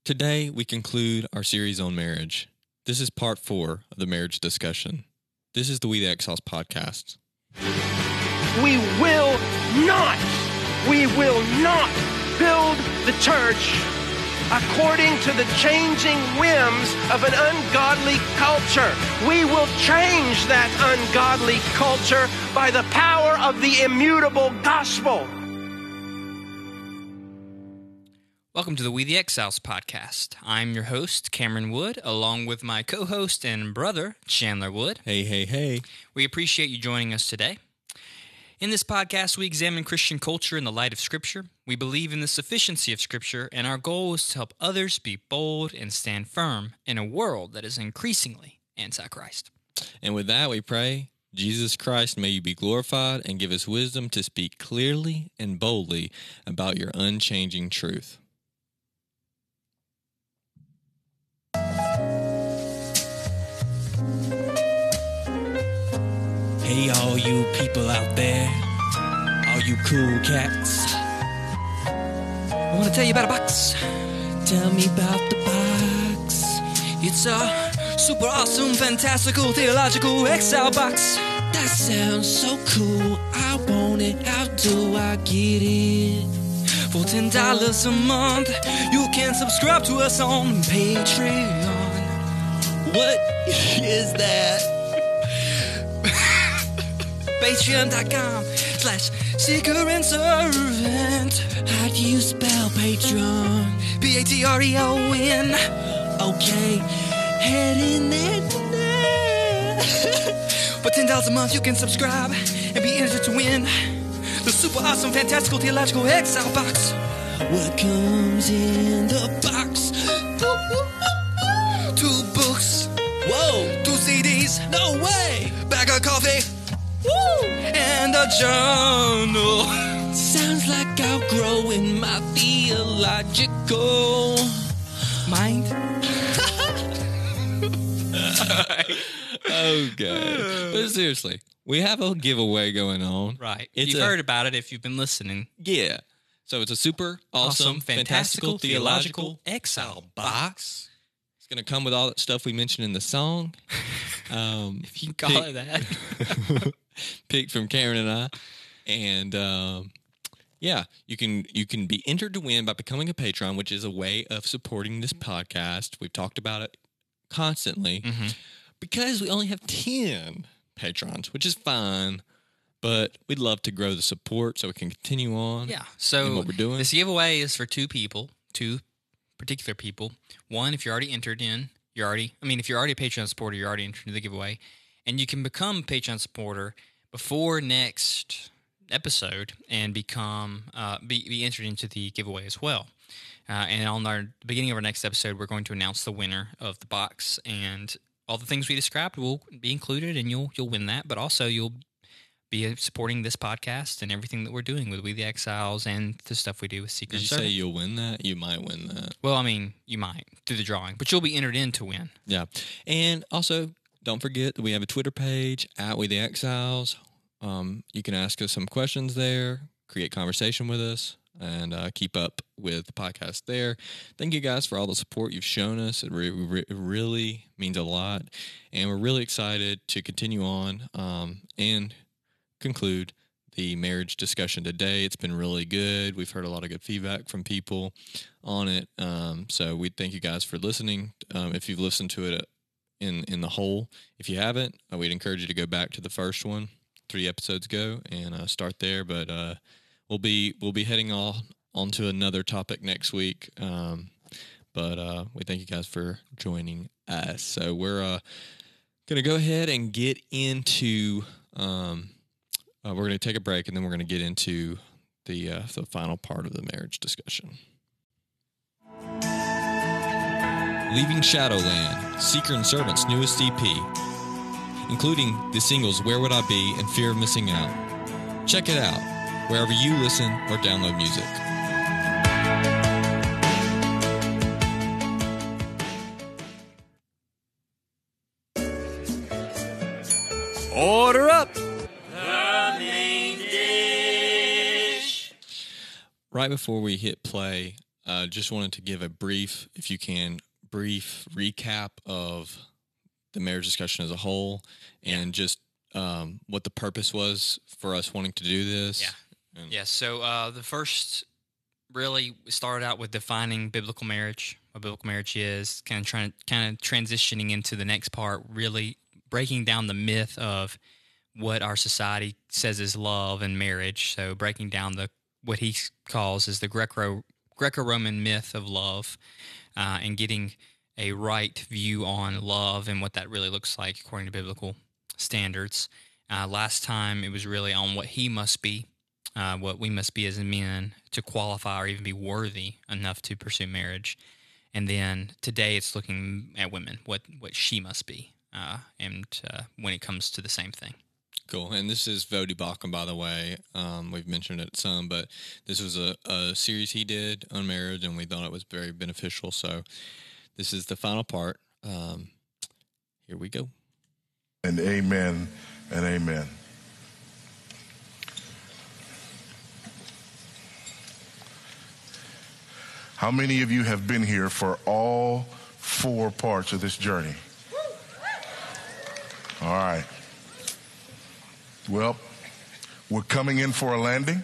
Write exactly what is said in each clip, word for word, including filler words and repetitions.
Today, we conclude our series on marriage. This is part four of the marriage discussion. This is the We the Exiles podcast. We will not, we will not build the church according to the changing whims of an ungodly culture. We will change that ungodly culture by the power of the immutable gospel. Welcome to the We the Exiles podcast. I'm your host, Cameron Wood, along with my co-host and brother, Chandler Wood. Hey, hey, hey. We appreciate you joining us today. In this podcast, we examine Christian culture in the light of Scripture. We believe in the sufficiency of Scripture, and our goal is to help others be bold and stand firm in a world that is increasingly anti-Christ. And with that, we pray, Jesus Christ, may you be glorified and give us wisdom to speak clearly and boldly about your unchanging truth. Hey, all you people out there, all you cool cats, I want to tell you about a box. tell me about the box. It's a super awesome, fantastical, theological exile box. That sounds so cool, I want it, how do I get it? For ten dollars a month, you can subscribe to us on Patreon. What is that? Patreon.com slash seeker and servant. How do you spell Patreon? P A T R E O N. Okay, head in there. For ten dollars a month, you can subscribe and be entered to win the super awesome, fantastical, theological exile box. What comes in the box? Two books, Whoa, two C Ds, no way! bag of coffee, Woo! and a journal. Sounds like outgrowing my theological Mind. Okay. But seriously, we have a giveaway going on. Right. It's You've a- heard about it if you've been listening. Yeah. So it's a super awesome, fantastical, theological exile box. It's going to come with all that stuff we mentioned in the song. Um, If you can call it that. picked from Karen and I. And um, yeah, you can you can be entered to win by becoming a patron, which is a way of supporting this podcast. We've talked about it constantly. Mm-hmm. Because we only have ten patrons, which is fine, but we'd love to grow the support so we can continue on. Yeah. in So what we're doing. this giveaway is for two people, two particular people. One, if you're already entered in, you're already, I mean, if you're already a Patreon supporter, you're already entered into the giveaway. And you can become a Patreon supporter before next episode and become, uh, be, be entered into the giveaway as well. Uh, and on our the beginning of our next episode, we're going to announce the winner of the box, and all the things we described will be included, and you'll you'll win that. But also, you'll be supporting this podcast and everything that we're doing with We the Exiles and the stuff we do with Secret Did you Servant. say you'll win that? You might win that. Well, I mean, you might through the drawing, but you'll be entered in to win. Yeah. And also, don't forget that we have a Twitter page, at We the Exiles. Um, you can ask us some questions there, create conversation with us, and uh, keep up with the podcast there. Thank you guys for all the support you've shown us. It, re- re- it really means a lot. And we're really excited to continue on um, and conclude the marriage discussion today. It's been really good. We've heard a lot of good feedback from people on it. Um, so we thank you guys for listening. Um, if you've listened to it in, in the whole, if you haven't, uh, we'd encourage you to go back to the first one, three episodes ago, and uh, start there. But uh, we'll be we'll be heading on onto another topic next week. Um, but uh, we thank you guys for joining us. So we're uh, going to go ahead and get into. Um, uh, we're going to take a break, and then we're going to get into the uh, the final part of the marriage discussion. Leaving Shadowland, Seeker and Servant's newest E P, including the singles Where Would I Be and Fear of Missing Out. Check it out wherever you listen or download music. Order up! Right before we hit play, uh, just wanted to give a brief, if you can, brief recap of the marriage discussion as a whole, and just um, what the purpose was for us wanting to do this. Yeah. And Yeah. So uh, the first really started out with defining biblical marriage, what biblical marriage is, kind of trying, kind of transitioning into the next part, really breaking down the myth of what our society says is love and marriage. So breaking down the what he calls is the Greco Greco-Roman myth of love, uh, and getting a right view on love and what that really looks like according to biblical standards. Uh, last time it was really on what he must be, uh, what we must be as men to qualify or even be worthy enough to pursue marriage. And then today it's looking at women, what what she must be, uh, and uh, when it comes to the same thing. Cool. And this is Vodi Bakum, by the way. Um, we've mentioned it some, but this was a, a series he did on marriage, and we thought it was very beneficial. So this is the final part. Um, here we go. And amen and amen. How many of you have been here for all four parts of this journey? All right. Well, we're coming in for a landing.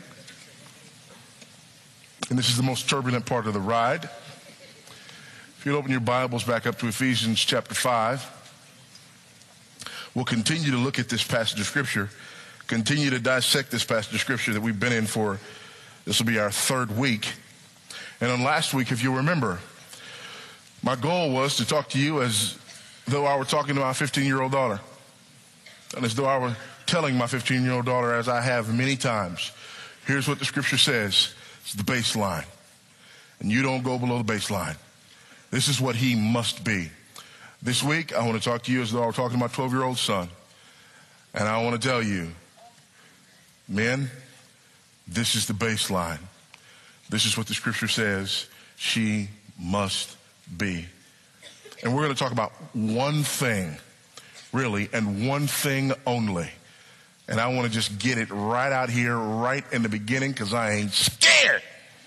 And this is the most turbulent part of the ride. If you'll open your Bibles back up to Ephesians chapter five, we'll continue to look at this passage of Scripture, continue to dissect this passage of Scripture that we've been in for, this will be our third week. And on last week, if you'll remember, my goal was to talk to you as though I were talking to my fifteen-year-old daughter, and as though I were telling my fifteen-year-old daughter, as I have many times, here's what the Scripture says. It's the baseline. And you don't go below the baseline. This is what he must be. This week, I want to talk to you as though I were talking to my twelve-year-old son. And I want to tell you, men, this is the baseline. This is what the Scripture says she must be. And we're going to talk about one thing, really, and one thing only. And I want to just get it right out here, right in the beginning, because I ain't scared.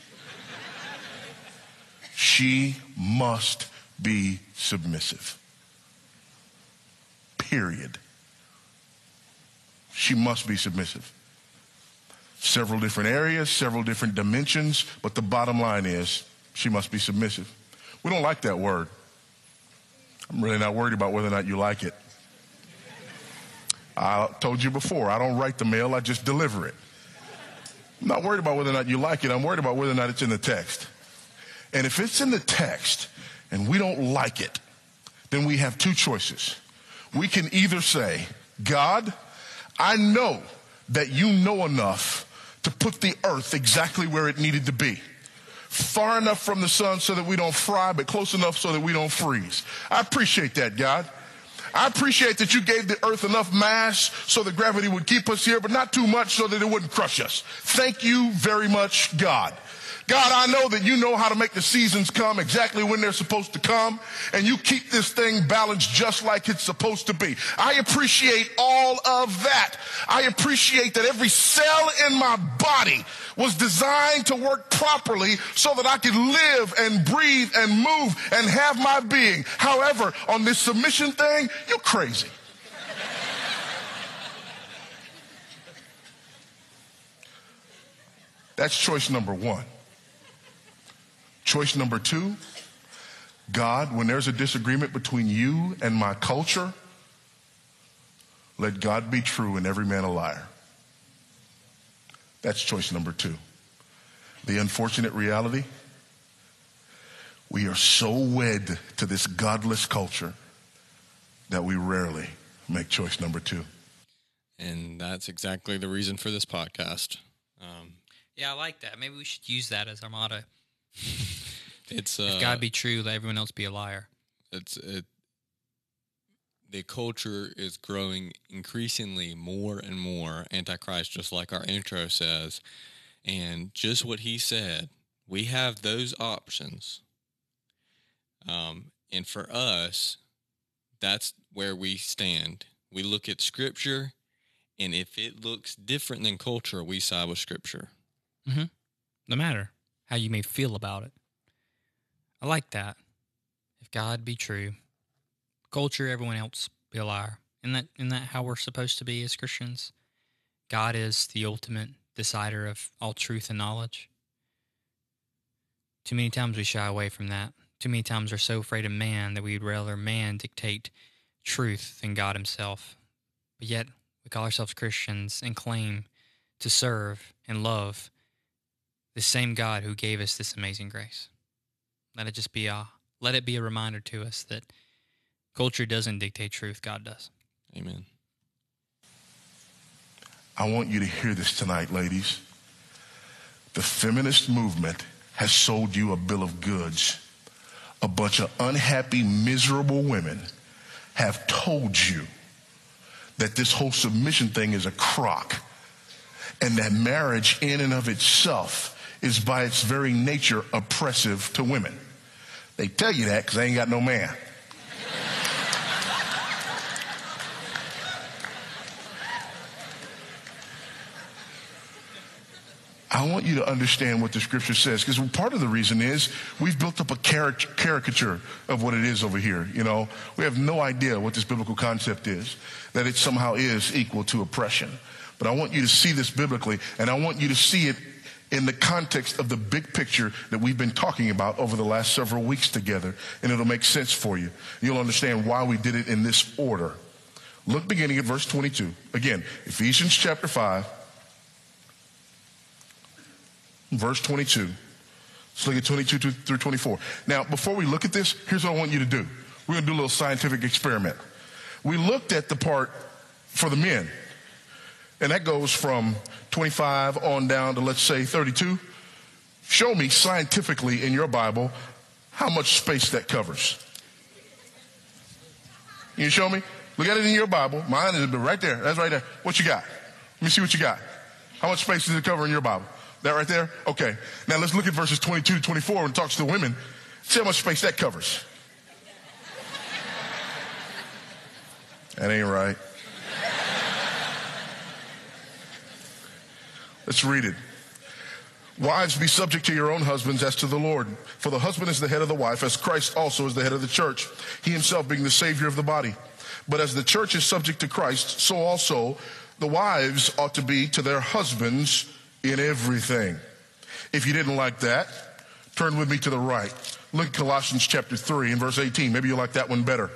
She must be submissive. Period. She must be submissive. Several different areas, several different dimensions, but the bottom line is she must be submissive. We don't like that word. I'm really not worried about whether or not you like it. I told you before, I don't write the mail, I just deliver it. I'm not worried about whether or not you like it, I'm worried about whether or not it's in the text. And if it's in the text and we don't like it, then we have two choices. We can either say, God, I know that you know enough to put the earth exactly where it needed to be. Far enough from the sun so that we don't fry, but close enough so that we don't freeze. I appreciate that, God. I appreciate that you gave the earth enough mass so that gravity would keep us here, but not too much so that it wouldn't crush us. Thank you very much, God. God, I know that you know how to make the seasons come exactly when they're supposed to come, and you keep this thing balanced just like it's supposed to be. I appreciate all of that. I appreciate that every cell in my body was designed to work properly so that I could live and breathe and move and have my being. However, on this submission thing, you're crazy. That's choice number one. Choice number two, God, when there's a disagreement between you and my culture, let God be true and every man a liar. That's choice number two. The unfortunate reality, we are so wed to this godless culture that we rarely make choice number two. And that's exactly the reason for this podcast. Um, Yeah, I like that. Maybe we should use that as our motto. it's uh, If God be true, let everyone else be a liar. It's it. The culture is growing increasingly more and more antichrist, just like our intro says. And just what he said, we have those options. Um, and for us, that's where we stand. We look at Scripture, and if it looks different than culture, we side with Scripture. Mm-hmm. No matter how you may feel about it. I like that. If God be true, culture, everyone else be a liar. Isn't that, isn't that how we're supposed to be as Christians? God is the ultimate decider of all truth and knowledge. Too many times we shy away from that. Too many times we're so afraid of man that we'd rather man dictate truth than God himself. But yet we call ourselves Christians and claim to serve and love the same God who gave us this amazing grace. Let it just be a, let it be a reminder to us that culture doesn't dictate truth, God does. Amen. I want you to hear this tonight, ladies. The feminist movement has sold you a bill of goods. A bunch of unhappy, miserable women have told you that this whole submission thing is a crock, and that marriage in and of itself is by its very nature oppressive to women. They tell you that because they ain't got no man. I want you to understand what the scripture says, because part of the reason is we've built up a caricature of what it is over here. You know, we have no idea what this biblical concept is, that it somehow is equal to oppression. But I want you to see this biblically, and I want you to see it in the context of the big picture that we've been talking about over the last several weeks together, and it'll make sense for you. You'll understand why we did it in this order. Look beginning at verse twenty-two. Again, Ephesians chapter five. Verse twenty-two. Let's look at twenty-two through twenty-four. Now, before we look at this, here's what I want you to do. We're going to do a little scientific experiment. We looked at the part for the men, and that goes from twenty-five on down to, let's say, thirty-two. Show me scientifically in your Bible how much space that covers. Can you show me? Look at it in your Bible. Mine is right there. That's right there. What you got? Let me see what you got. How much space does it cover in your Bible? That right there? Okay. Now let's look at verses twenty-two to twenty-four when it talks to the women. See how much space that covers. That ain't right. Let's read it. Wives, be subject to your own husbands as to the Lord. For the husband is the head of the wife, as Christ also is the head of the church, he himself being the Savior of the body. But as the church is subject to Christ, so also the wives ought to be to their husbands in everything. If you didn't like that, turn with me to the right. Look at Colossians chapter three and verse eighteen. Maybe you like that one better.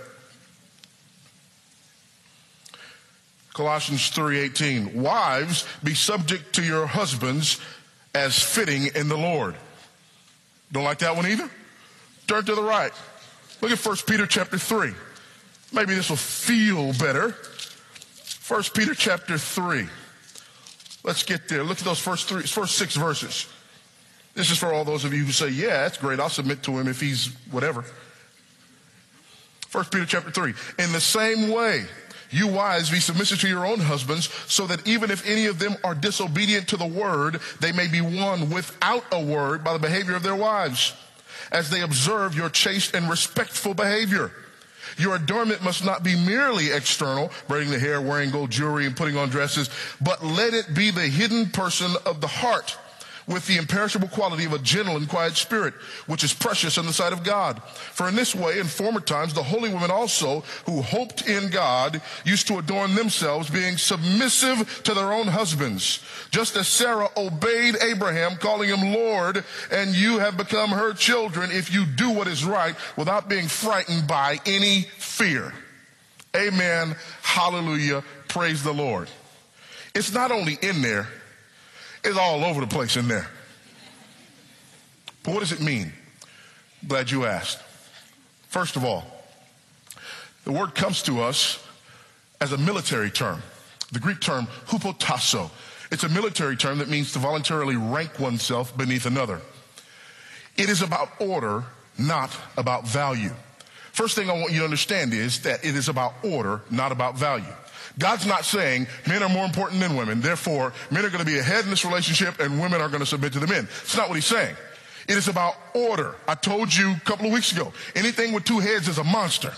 Colossians three eighteen. Wives, be subject to your husbands as fitting in the Lord. Don't like that one either? Turn to the right. Look at First Peter chapter three. Maybe this will feel better. First Peter chapter three. Let's get there. Look at those first three, first six verses. This is for all those of you who say, yeah, that's great. I'll submit to him if he's whatever. First Peter chapter three. In the same way, you wives, be submissive to your own husbands, so that even if any of them are disobedient to the word, they may be won without a word by the behavior of their wives, as they observe your chaste and respectful behavior. Your adornment must not be merely external, braiding the hair, wearing gold jewelry, and putting on dresses, but let it be the hidden person of the heart, with the imperishable quality of a gentle and quiet spirit, which is precious in the sight of God. For in this way, in former times, the holy women also, who hoped in God, used to adorn themselves, being submissive to their own husbands, just as Sarah obeyed Abraham, calling him Lord, and you have become her children if you do what is right without being frightened by any fear. Amen. Hallelujah. Praise the Lord. It's not only in there, it's all over the place in there. But what does it mean? Glad you asked. First of all, the word comes to us as a military term. The Greek term hupotasso. It's a military term that means to voluntarily rank oneself beneath another. It is about order, not about value. First thing I want you to understand is that it is about order, not about value. God's not saying men are more important than women, therefore men are going to be ahead in this relationship and women are going to submit to the men. It's not what he's saying. It is about order. I told you a couple of weeks ago, anything with two heads is a monster.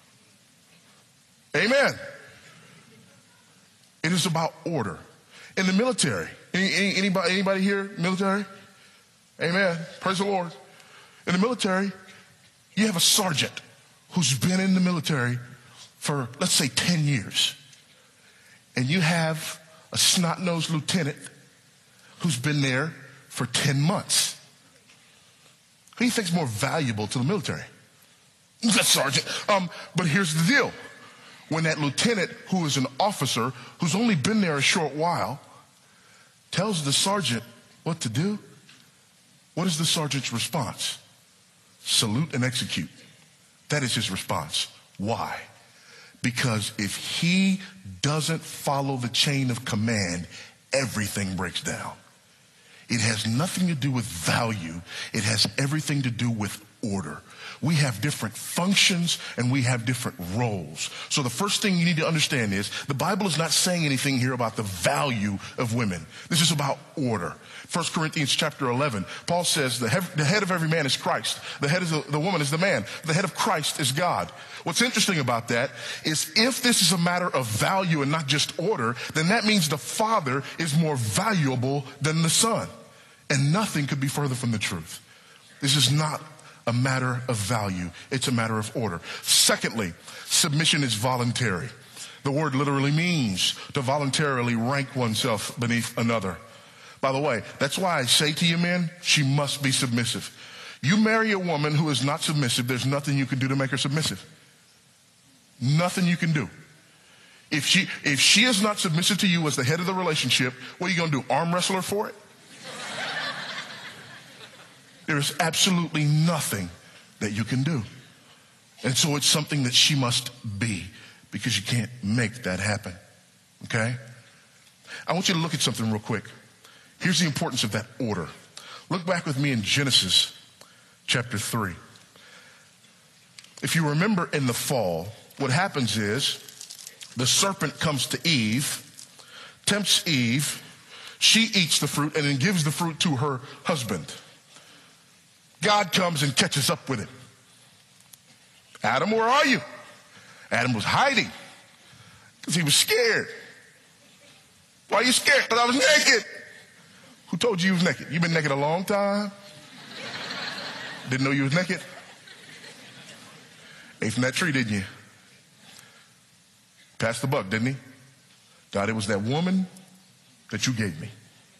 Amen. It is about order. In the military, any, any, anybody, anybody here military? Amen. Praise the Lord. In the military, You have a sergeant who's been in the military for, let's say, ten years. And you have a snot-nosed lieutenant who's been there for ten months. Who do you think's more valuable to the military? The sergeant. Um, but here's the deal. When that lieutenant, who is an officer, who's only been there a short while, tells the sergeant what to do, what is the sergeant's response? Salute and execute. That is his response. Why? Because if he doesn't follow the chain of command, everything breaks down. It has nothing to do with value. It has everything to do with order. We have different functions and we have different roles. So the first thing you need to understand is the Bible is not saying anything here about the value of women. This is about order. First Corinthians chapter eleven, Paul says the head, the head of every man is Christ. The head of the, the woman is the man. The head of Christ is God. What's interesting about that is if this is a matter of value and not just order, then that means the father is more valuable than the son. And nothing could be further from the truth. This is not a matter of value. It's a matter of order. Secondly, submission is voluntary. The word literally means to voluntarily rank oneself beneath another. By the way, that's why I say to you men, she must be submissive. You marry a woman who is not submissive, there's nothing you can do to make her submissive. Nothing you can do. If she, if she is not submissive to you as the head of the relationship, what are you going to do? Arm wrestle her for it? There is absolutely nothing that you can do. And so it's something that she must be because you can't make that happen. Okay? I want you to look at something real quick. Here's the importance of that order. Look back with me in Genesis chapter three. If you remember in the fall, what happens is the serpent comes to Eve, tempts Eve, she eats the fruit and then gives the fruit to her husband. God comes and catches up with him. Adam, where are you? Adam was hiding because he was scared. Why are you scared? Because I was naked. Who told you you was naked? You've been naked a long time? Didn't know you was naked? Ate from that tree, didn't you? Passed the buck, didn't he? God, it was that woman that you gave me.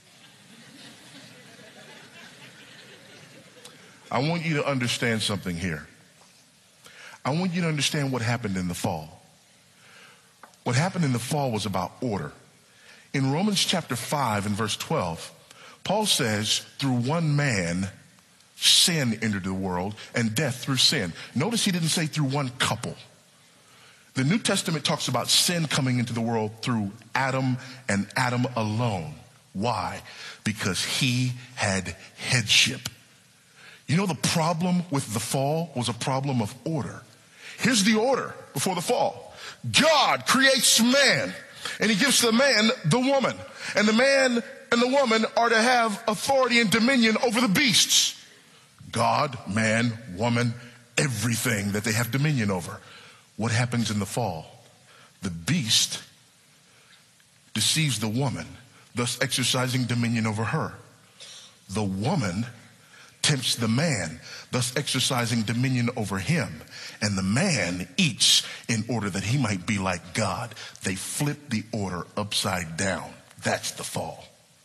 I want you to understand something here. I want you to understand what happened in the fall. What happened in the fall was about order. In Romans chapter five and verse twelve, Paul says, through one man, sin entered the world and death through sin. Notice he didn't say through one couple. The New Testament talks about sin coming into the world through Adam and Adam alone. Why? Because he had headship. You know, the problem with the fall was a problem of order. Here's the order before the fall. God creates man, and he gives the man the woman. And the man and the woman are to have authority and dominion over the beasts. God, man, woman, everything that they have dominion over. What happens in the fall? The beast deceives the woman, thus exercising dominion over her. The woman tempts the man, thus exercising dominion over him. And the man eats in order that he might be like God. They flip the order upside down. That's the fall.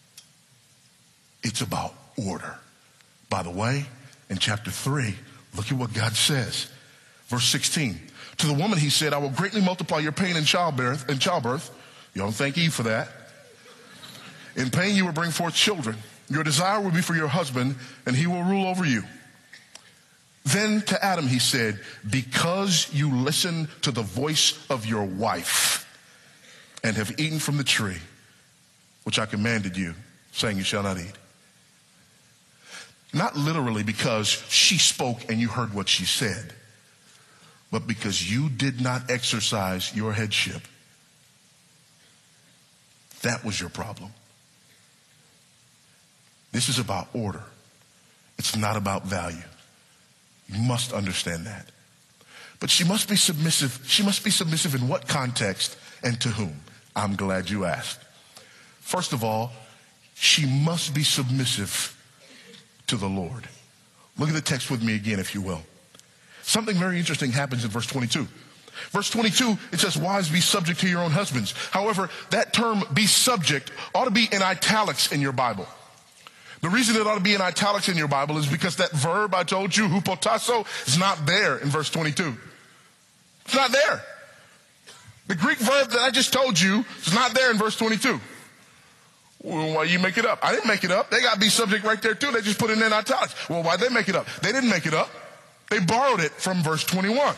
It's about order. By the way, in chapter three, look at what God says. Verse sixteen. To the woman he said, I will greatly multiply your pain in childbirth. In childbirth. You don't thank Eve for that. In pain you will bring forth children. Your desire will be for your husband, and he will rule over you. Then to Adam he said, because you listened to the voice of your wife and have eaten from the tree, which I commanded you, saying you shall not eat. Not literally because she spoke and you heard what she said, but because you did not exercise your headship. That was your problem. This is about order. It's not about value. You must understand that. But she must be submissive. She must be submissive in what context and to whom? I'm glad you asked. First of all, she must be submissive to the Lord. Look at the text with me again, if you will. something very interesting happens in verse twenty-two. Verse twenty-two, it says, wives, be subject to your own husbands. However, that term, be subject, ought to be in italics in your Bible. The reason it ought to be in italics in your Bible is because that verb I told you, hupotasso, is not there in verse twenty-two. It's not there. The Greek verb that I just told you is not there in verse twenty-two. Well, why you make it up? I didn't make it up. They got be subject right there too. They just put it in italics. Well, why'd they make it up? They didn't make it up. They borrowed it from verse twenty-one.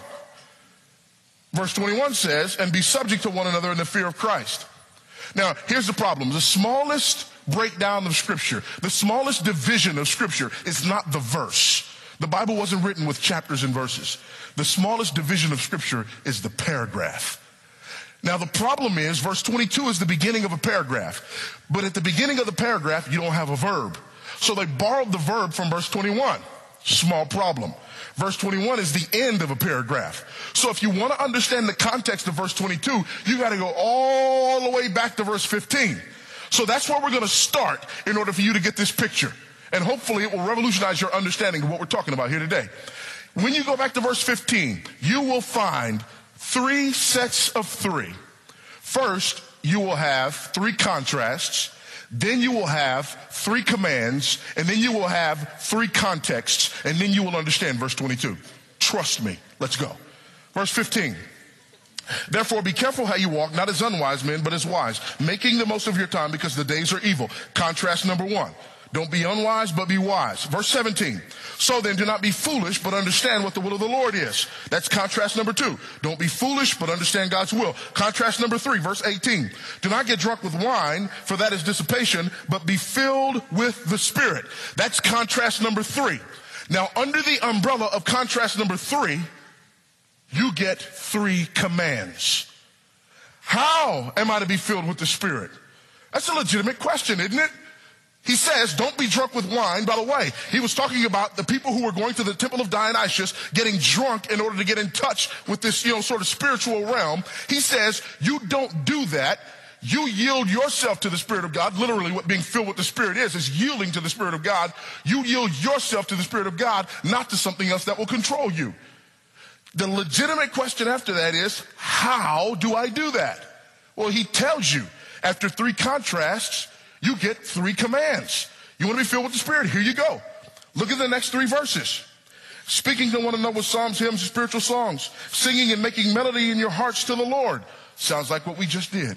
Verse twenty-one says, and be subject to one another in the fear of Christ. Now, here's the problem. The smallest breakdown of Scripture, the smallest division of Scripture is not the verse. The Bible wasn't written with chapters and verses. The smallest division of Scripture is the paragraph. Now, the problem is, verse twenty-two is the beginning of a paragraph. But at the beginning of the paragraph, you don't have a verb. So they borrowed the verb from verse twenty-one. Small problem. Verse twenty-one is the end of a paragraph. So if you want to understand the context of verse twenty-two, you got to go all the way back to verse fifteen. So that's where we're going to start in order for you to get this picture. And hopefully it will revolutionize your understanding of what we're talking about here today. When you go back to verse fifteen, you will find three sets of three. First, you will have three contrasts. Then you will have three commands, and then you will have three contexts, and then you will understand verse twenty-two. Trust me. Let's go. Verse fifteen. Therefore, be careful how you walk, not as unwise men, but as wise, making the most of your time because the days are evil. Contrast number one. Don't be unwise, but be wise. Verse seventeen. So then, do not be foolish, but understand what the will of the Lord is. That's contrast number two. Don't be foolish, but understand God's will. Contrast number three, verse eighteen. Do not get drunk with wine, for that is dissipation, but be filled with the Spirit. That's contrast number three. Now, under the umbrella of contrast number three, you get three commands. How am I to be filled with the Spirit? That's a legitimate question, isn't it? He says, don't be drunk with wine. By the way, he was talking about the people who were going to the temple of Dionysus, getting drunk in order to get in touch with this, you know, sort of spiritual realm. He says, you don't do that. You yield yourself to the Spirit of God. Literally, what being filled with the Spirit is, is yielding to the Spirit of God. You yield yourself to the Spirit of God, not to something else that will control you. The legitimate question after that is, how do I do that? Well, he tells you, after three contrasts, you get three commands. You want to be filled with the Spirit? Here you go. Look at the next three verses. Speaking to one another with psalms, hymns, and spiritual songs. Singing and making melody in your hearts to the Lord. Sounds like what we just did.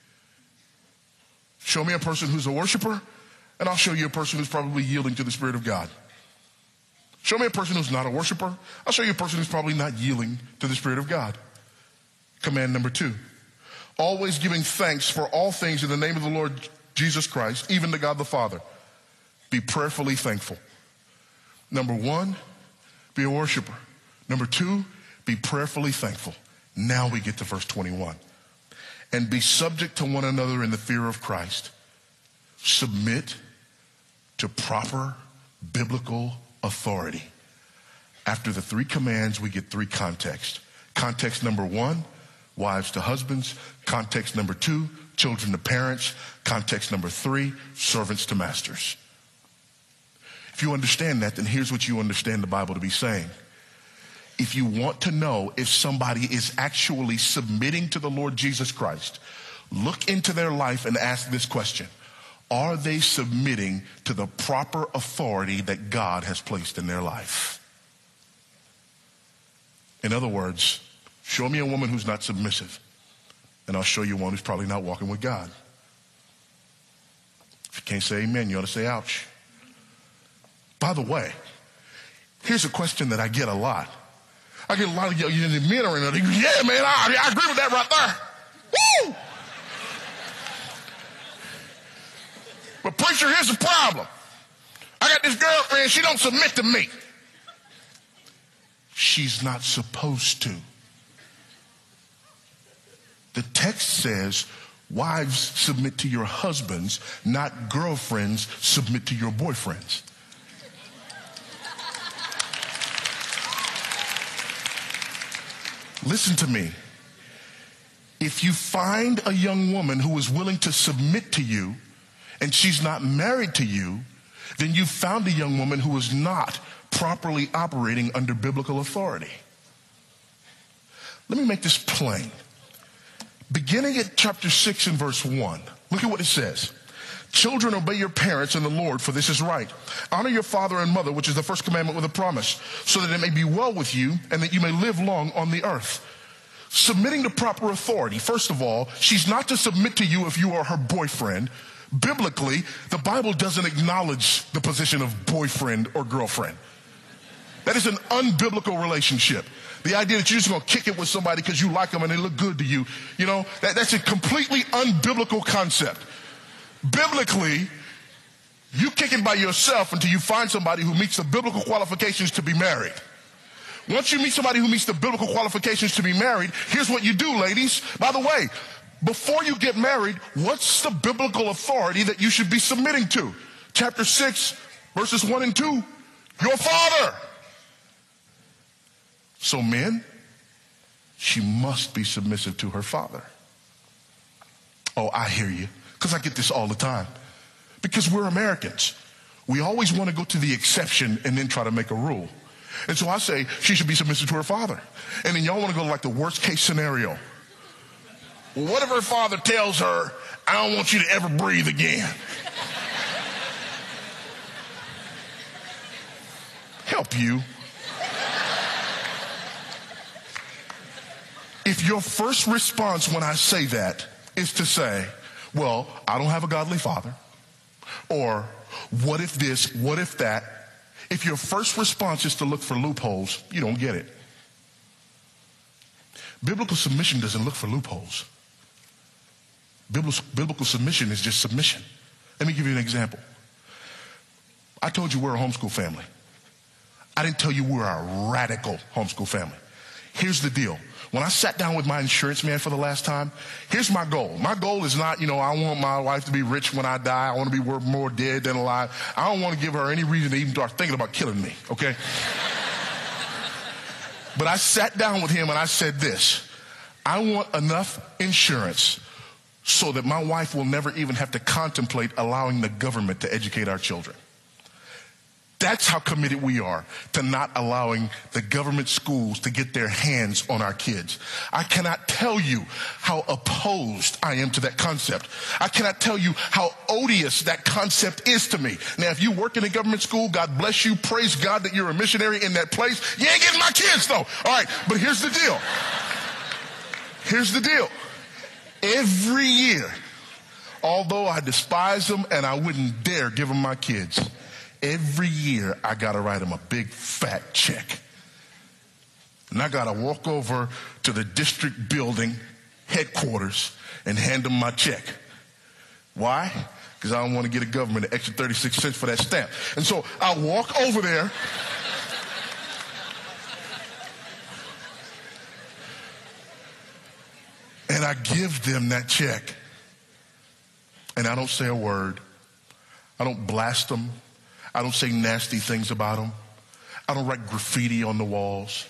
Show me a person who's a worshiper, and I'll show you a person who's probably yielding to the Spirit of God. Show me a person who's not a worshiper. I'll show you a person who's probably not yielding to the Spirit of God. Command number two. Always giving thanks for all things in the name of the Lord Jesus Christ, even to God the Father. Be prayerfully thankful. Number one, be a worshiper. Number two, be prayerfully thankful. Now we get to verse twenty-one. And be subject to one another in the fear of Christ. Submit to proper biblical authority. After the three commands, we get three contexts. Context number one, wives to husbands. Context number two, children to parents. Context number three, servants to masters. If you understand that, then here's what you understand the Bible to be saying. If you want to know if somebody is actually submitting to the Lord Jesus Christ, look into their life and ask this question. Are they submitting to the proper authority that God has placed in their life? In other words, show me a woman who's not submissive, and I'll show you one who's probably not walking with God. If you can't say amen, you ought to say ouch. By the way, here's a question that I get a lot. I get a lot of you know, men are in there. Yeah, man, I, I agree with that right there. Woo! But preacher, here's the problem. I got this girlfriend, she don't submit to me. She's not supposed to. The text says, wives submit to your husbands, not girlfriends submit to your boyfriends. Listen to me. If you find a young woman who is willing to submit to you and she's not married to you, then you found a young woman who is not properly operating under biblical authority. Let me make this plain. Beginning at chapter six and verse one, look at what it says. Children, obey your parents in the Lord, for this is right. Honor your father and mother, which is the first commandment with a promise, so that it may be well with you and that you may live long on the earth. Submitting to proper authority. First of all, she's not to submit to you if you are her boyfriend. Biblically, the Bible doesn't acknowledge the position of boyfriend or girlfriend. That is an unbiblical relationship. The idea that you're just going to kick it with somebody because you like them and they look good to you, you know, that, that's a completely unbiblical concept. Biblically, you kick it by yourself until you find somebody who meets the biblical qualifications to be married. Once you meet somebody who meets the biblical qualifications to be married, here's what you do, ladies. By the way, before you get married, what's the biblical authority that you should be submitting to? Chapter six, verses one and two, your father. So men, she must be submissive to her father. Oh, I hear you. Because I get this all the time. Because we're Americans. We always want to go to the exception and then try to make a rule. And so I say she should be submissive to her father. And then y'all want to go to like the worst case scenario. What if her father tells her, I don't want you to ever breathe again? Help you. If your first response when I say that is to say, well, I don't have a godly father, or what if this, what if that, if your first response is to look for loopholes, you don't get it. Biblical submission doesn't look for loopholes. Biblical, biblical submission is just submission. Let me give you an example. I told you we're a homeschool family. I didn't tell you we're a radical homeschool family. Here's the deal. When I sat down with my insurance man for the last time, here's my goal. My goal is not, you know, I want my wife to be rich when I die. I want to be worth more dead than alive. I don't want to give her any reason to even start thinking about killing me, okay? But I sat down with him and I said this. I want enough insurance so that my wife will never even have to contemplate allowing the government to educate our children. That's how committed we are to not allowing the government schools to get their hands on our kids. I cannot tell you how opposed I am to that concept. I cannot tell you how odious that concept is to me. Now, if you work in a government school, God bless you. Praise God that you're a missionary in that place. You ain't getting my kids, though. All right, but here's the deal. Here's the deal. Every year, although I despise them and I wouldn't dare give them my kids, every year, I got to write them a big fat check. And I got to walk over to the district building headquarters and hand them my check. Why? Because I don't want to get a government an extra thirty-six cents for that stamp. And so I walk over there. And I give them that check. And I don't say a word. I don't blast them. I don't say nasty things about them. I don't write graffiti on the walls.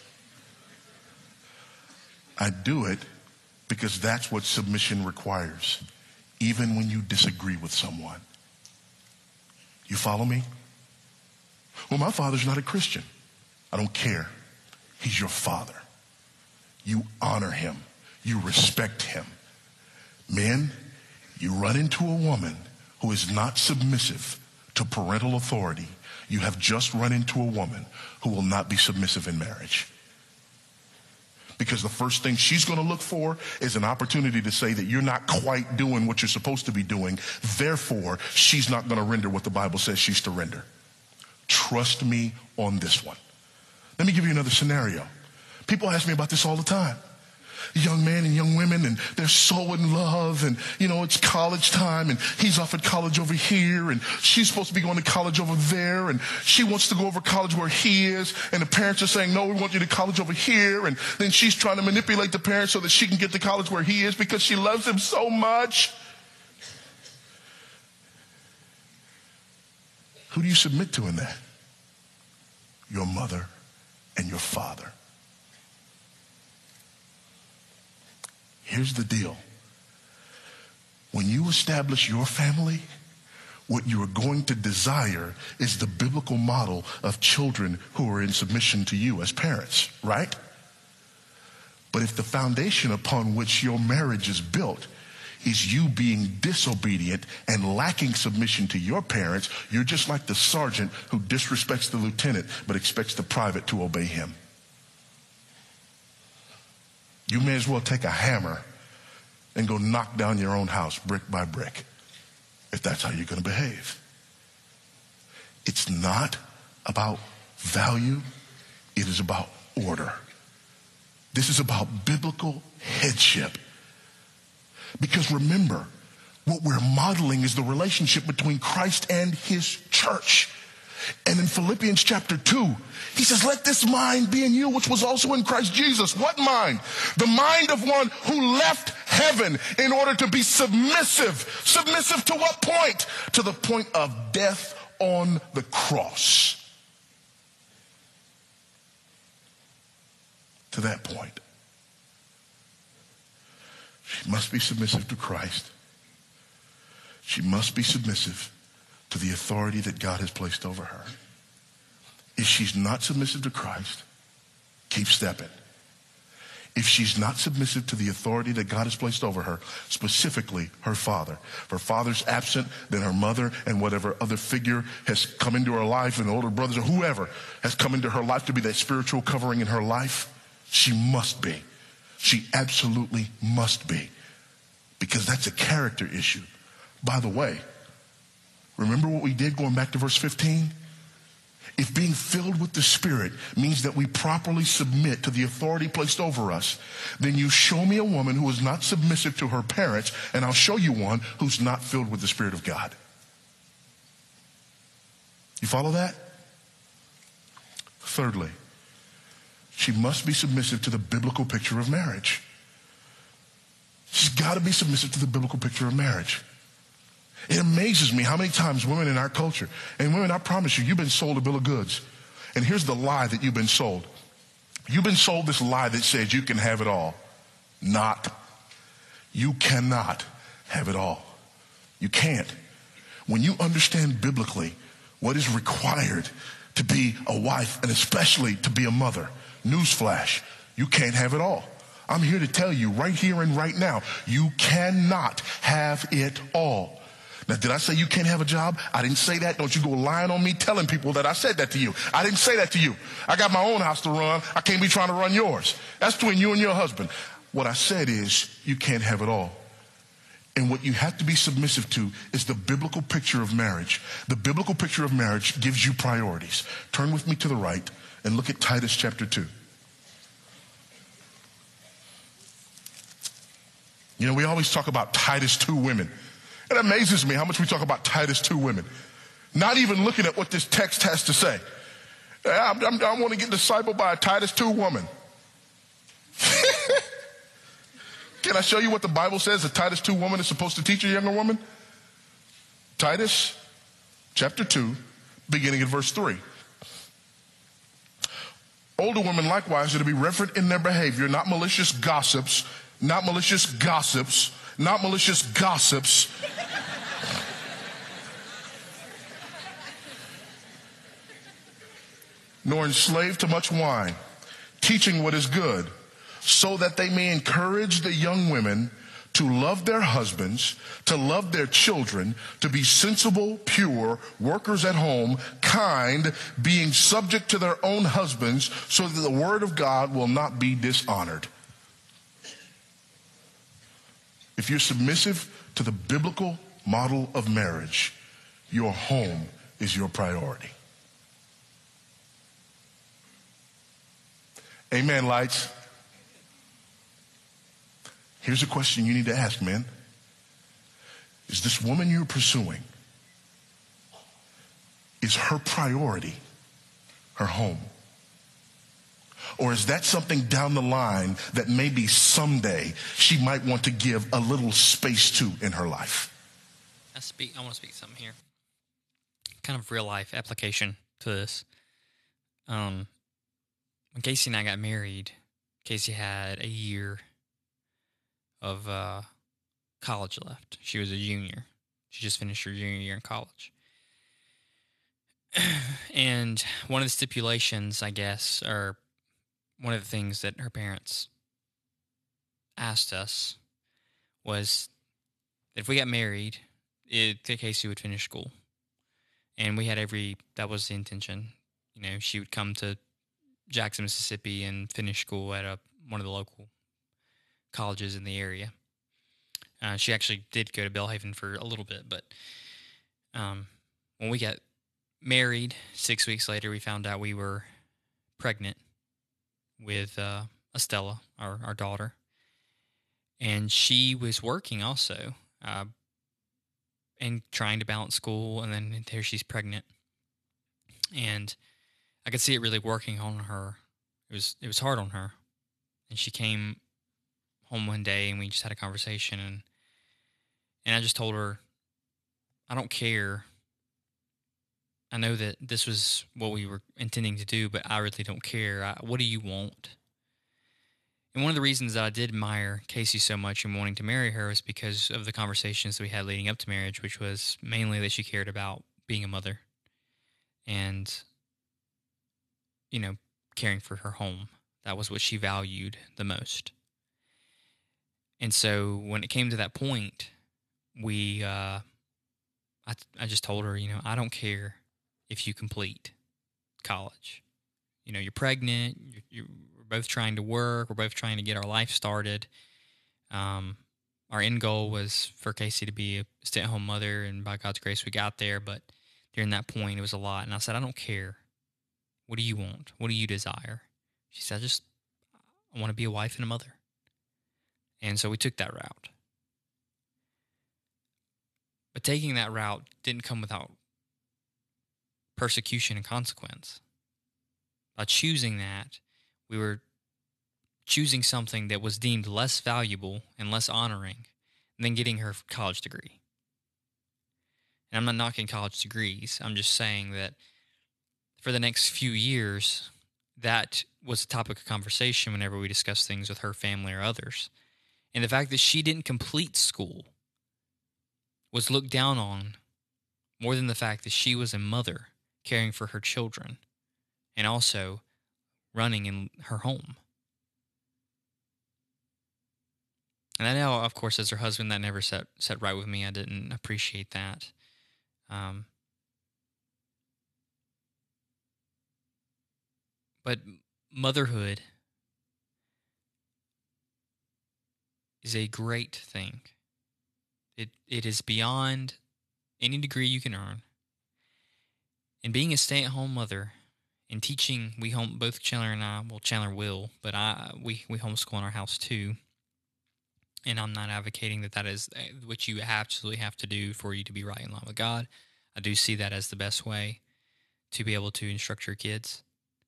I do it because that's what submission requires, even when you disagree with someone. You follow me? Well, my father's not a Christian. I don't care. He's your father. You honor him. You respect him. Men, you run into a woman who is not submissive to parental authority, you have just run into a woman who will not be submissive in marriage. Because the first thing she's going to look for is an opportunity to say that you're not quite doing what you're supposed to be doing. Therefore, she's not going to render what the Bible says she's to render. Trust me on this one. Let me give you another scenario. People ask me about this all the time. Young men and young women, and they're so in love, and you know it's college time, and he's off at college over here, and she's supposed to be going to college over there, and she wants to go over college where he is, and the parents are saying, no, we want you to college over here, and then she's trying to manipulate the parents so that she can get to college where he is because she loves him so much. Who do you submit to in that? Your mother and your father. Here's the deal. When you establish your family, what you are going to desire is the biblical model of children who are in submission to you as parents, right? But if the foundation upon which your marriage is built is you being disobedient and lacking submission to your parents, you're just like the sergeant who disrespects the lieutenant but expects the private to obey him. You may as well take a hammer and go knock down your own house brick by brick, if that's how you're going to behave. It's not about value. It is about order. This is about biblical headship. Because remember, what we're modeling is the relationship between Christ and his church. And in Philippians chapter two, he says, let this mind be in you, which was also in Christ Jesus. What mind? The mind of one who left heaven in order to be submissive. Submissive to what point? To the point of death on the cross. To that point. She must be submissive to Christ. She must be submissive to the authority that God has placed over her. If she's not submissive to Christ, keep stepping. If she's not submissive to the authority that God has placed over her, specifically her father, if her father's absent, then her mother and whatever other figure has come into her life, and older brothers or whoever has come into her life to be that spiritual covering in her life, she must be. She absolutely must be. Because that's a character issue. By the way, remember what we did going back to verse fifteen? If being filled with the Spirit means that we properly submit to the authority placed over us, then you show me a woman who is not submissive to her parents, and I'll show you one who's not filled with the Spirit of God. You follow that? Thirdly, she must be submissive to the biblical picture of marriage. She's got to be submissive to the biblical picture of marriage. It amazes me how many times women in our culture, and women, I promise you, you've been sold a bill of goods. And here's the lie that you've been sold. You've been sold this lie that says you can have it all. Not. You cannot have it all. You can't. When you understand biblically what is required to be a wife and especially to be a mother, newsflash, you can't have it all. I'm here to tell you right here and right now, you cannot have it all. Now, did I say you can't have a job? I didn't say that. Don't you go lying on me telling people that I said that to you. I didn't say that to you. I got my own house to run. I can't be trying to run yours. That's between you and your husband. What I said is you can't have it all. And what you have to be submissive to is the biblical picture of marriage. The biblical picture of marriage gives you priorities. Turn with me to the right and look at Titus chapter two. You know, we always talk about Titus two women. It amazes me how much we talk about Titus two women, not even looking at what this text has to say. I, I, I want to get discipled by a Titus two woman. Can I show you what the Bible says a Titus two woman is supposed to teach a younger woman? Titus chapter two, beginning at verse three. Older women likewise are to be reverent in their behavior, not malicious gossips, not malicious gossips, not malicious gossips. Nor enslaved to much wine, teaching what is good, so that they may encourage the young women to love their husbands, to love their children, to be sensible, pure, workers at home, kind, being subject to their own husbands, so that the word of God will not be dishonored. If you're submissive to the biblical model of marriage, your home is your priority. Amen, lights. Here's a question you need to ask, man. Is this woman you're pursuing, is her priority her home? Or is that something down the line that maybe someday she might want to give a little space to in her life? I speak. I want to speak something here. Kind of real life application to this. Um, when Casey and I got married, Casey had a year of uh, college left. She was a junior. She just finished her junior year in college. And one of the stipulations, I guess, or one of the things that her parents asked us was that if we got married, it, that Casey would finish school. And we had every, that was the intention. You know, she would come to Jackson, Mississippi and finish school at a, one of the local colleges in the area. Uh, she actually did go to Belhaven for a little bit, but um, when we got married, six weeks later, we found out we were pregnant with uh, Estella, our, our daughter. And she was working also uh, and trying to balance school, and then here she's pregnant. And I could see it really working on her. It was it was hard on her. And she came home one day, and we just had a conversation, and and I just told her, I don't care. I know that this was what we were intending to do, but I really don't care. I, what do you want? And one of the reasons that I did admire Casey so much and wanting to marry her was because of the conversations that we had leading up to marriage, which was mainly that she cared about being a mother and, you know, caring for her home. That was what she valued the most. And so when it came to that point, we, uh, I, I just told her, you know, I don't care if you complete college. You know, you're pregnant, you're, you're we're both trying to work, we're both trying to get our life started. Um, our end goal was for Casey to be a stay-at-home mother, and by God's grace, we got there, but during that point, it was a lot. And I said, I don't care. What do you want? What do you desire? She said, I just, I want to be a wife and a mother. And so we took that route. But taking that route didn't come without persecution and consequence. By choosing that, we were choosing something that was deemed less valuable and less honoring than getting her college degree. And I'm not knocking college degrees. I'm just saying that for the next few years, that was a topic of conversation whenever we discussed things with her family or others. And the fact that she didn't complete school was looked down on more than the fact that she was a mother caring for her children and also running in her home. And I know, of course, as her husband, that never set, set right with me. I didn't appreciate that. Um, but motherhood is a great thing. It It is beyond any degree you can earn. And being a stay-at-home mother and teaching, we home both Chandler and I, well, Chandler will, but I we, we homeschool in our house too. And I'm not advocating that that is what you absolutely have to do for you to be right in line with God. I do see that as the best way to be able to instruct your kids.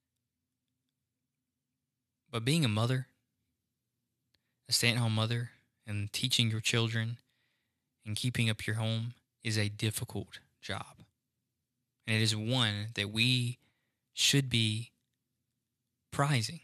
But being a mother, a stay-at-home mother, and teaching your children and keeping up your home is a difficult job. And it is one that we should be prizing.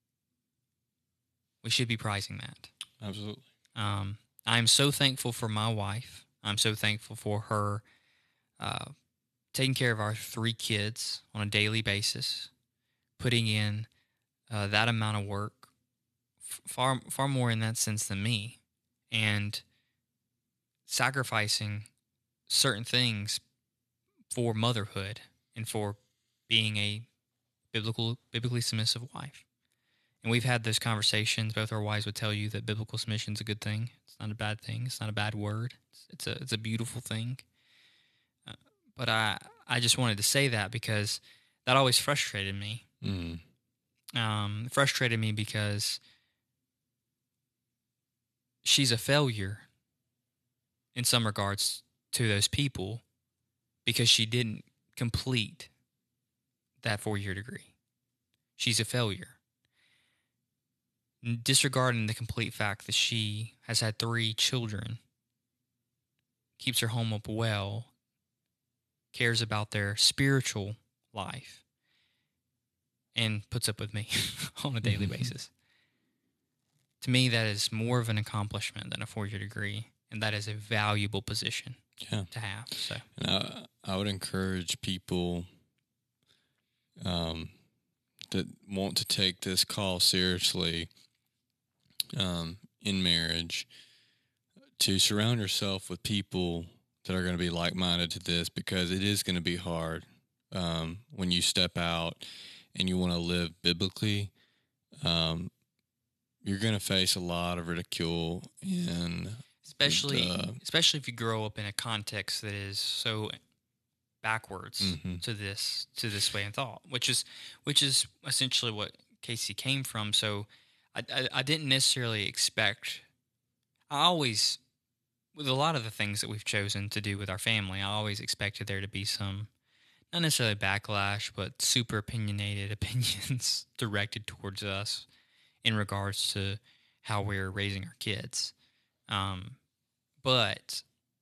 We should be prizing that. Absolutely. Um, I'm so thankful for my wife. I'm so thankful for her uh, taking care of our three kids on a daily basis, putting in uh, that amount of work, f- far far more in that sense than me, and sacrificing certain things for motherhood and for being a biblical, biblically submissive wife. And we've had those conversations. Both our wives would tell you that biblical submission is a good thing. It's not a bad thing. It's not a bad word. It's, it's a it's a beautiful thing. Uh, but I I just wanted to say that because that always frustrated me. Mm. Um, it frustrated me because she's a failure in some regards to those people because she didn't complete that four-year degree. She's a failure. Disregarding the complete fact that she has had three children, keeps her home up well, cares about their spiritual life, and puts up with me on a daily basis. To me, that is more of an accomplishment than a four-year degree, and that is a valuable position. yeah. to have. So And I, I would encourage people um, that want to take this call seriously um, in marriage to surround yourself with people that are going to be like-minded to this, because it is going to be hard um, when you step out and you want to live biblically. Um, you're going to face a lot of ridicule, and especially uh, especially if you grow up in a context that is so backwards Mhm. to this to this way of thought, which is which is essentially what Casey came from. So I, I, I didn't necessarily expect. I always, with a lot of the things that we've chosen to do with our family, I always expected there to be some, not necessarily backlash, but super opinionated opinions directed towards us in regards to how we're raising our kids. Um, but,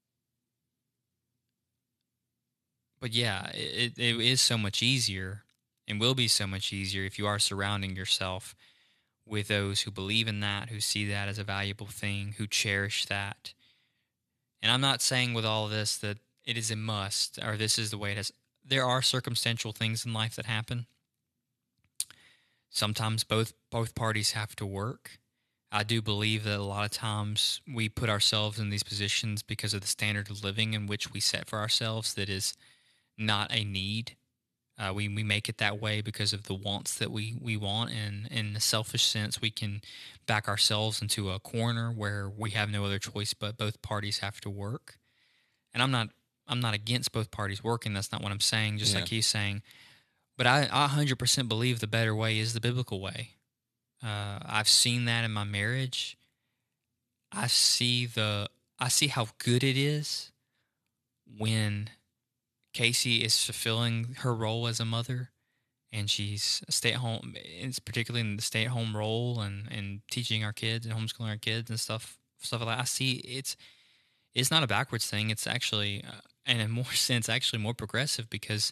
but yeah, it, it is so much easier, and will be so much easier if you are surrounding yourself with those who believe in that, who see that as a valuable thing, who cherish that. And I'm not saying with all of this that it is a must, or this is the way it is. There are circumstantial things in life that happen. Sometimes both both parties have to work. I do believe that a lot of times we put ourselves in these positions because of the standard of living in which we set for ourselves that is not a need. Uh, we, we make it that way because of the wants that we, we want, and in a selfish sense, we can back ourselves into a corner where we have no other choice but both parties have to work. And I'm not I'm not against both parties working. That's not what I'm saying, just Yeah. like he's saying. But I, I one hundred percent believe the better way is the biblical way. Uh, I've seen that in my marriage. I see the I see how good it is when Casey is fulfilling her role as a mother, and she's a stay-at-home, it's particularly in the stay-at-home role, and, and teaching our kids and homeschooling our kids and stuff stuff like that. I see it's it's not a backwards thing. It's actually, uh, in a more sense, actually more progressive, because